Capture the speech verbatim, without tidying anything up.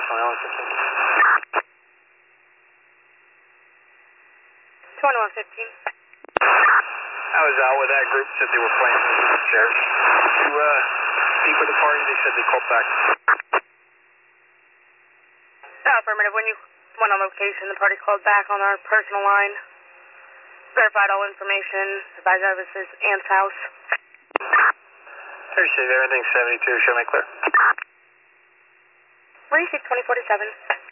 twenty-one fifteen. twenty-one fifteen. I was out with that group, said they were playing with the sheriff. To uh, speak with the party, they said they called back. Oh, affirmative. When you went on location, the party called back on our personal line. Verified all information, advised services, Ant's house. Receive everything seventy-two, show me clear. Receive twenty forty-seven.